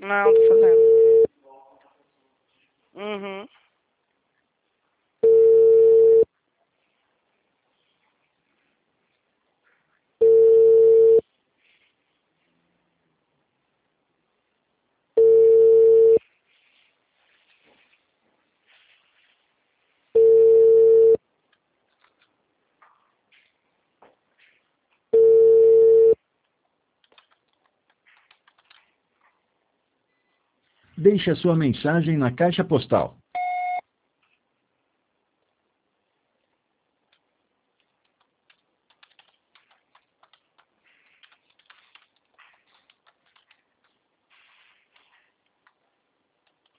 Não, tô fazendo. Uhum. Deixe a sua mensagem na caixa postal